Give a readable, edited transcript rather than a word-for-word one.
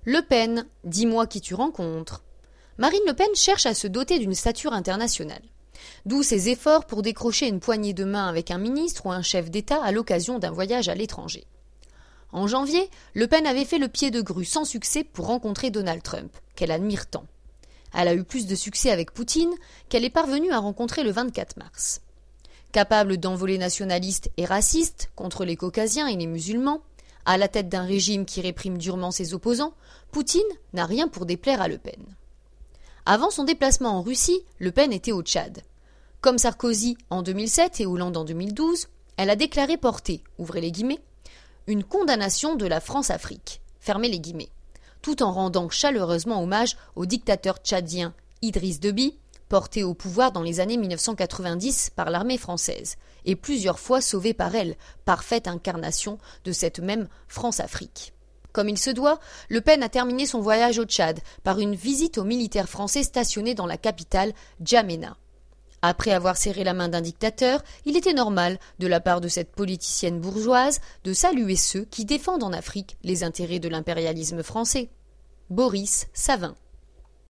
Le Pen, dis-moi qui tu rencontres. Marine Le Pen cherche à se doter d'une stature internationale. D'où ses efforts pour décrocher une poignée de main avec un ministre ou un chef d'État à l'occasion d'un voyage à l'étranger. En janvier, Le Pen avait fait le pied de grue sans succès pour rencontrer Donald Trump, qu'elle admire tant. Elle a eu plus de succès avec Poutine qu'elle est parvenue à rencontrer le 24 mars. Capable d'envolées nationalistes et racistes contre les Caucasiens et les musulmans, à la tête d'un régime qui réprime durement ses opposants, Poutine n'a rien pour déplaire à Le Pen. Avant son déplacement en Russie, Le Pen était au Tchad. Comme Sarkozy en 2007 et Hollande en 2012, elle a déclaré porter, ouvrez les guillemets, une condamnation de la France-Afrique, fermez les guillemets, tout en rendant chaleureusement hommage au dictateur tchadien Idriss Déby, porté au pouvoir dans les années 1990 par l'armée française, et plusieurs fois sauvé par elle, parfaite incarnation de cette même France-Afrique. Comme il se doit, Le Pen a terminé son voyage au Tchad par une visite aux militaires français stationnés dans la capitale, N'Djamena. Après avoir serré la main d'un dictateur, il était normal, de la part de cette politicienne bourgeoise, de saluer ceux qui défendent en Afrique les intérêts de l'impérialisme français. Boris Savin.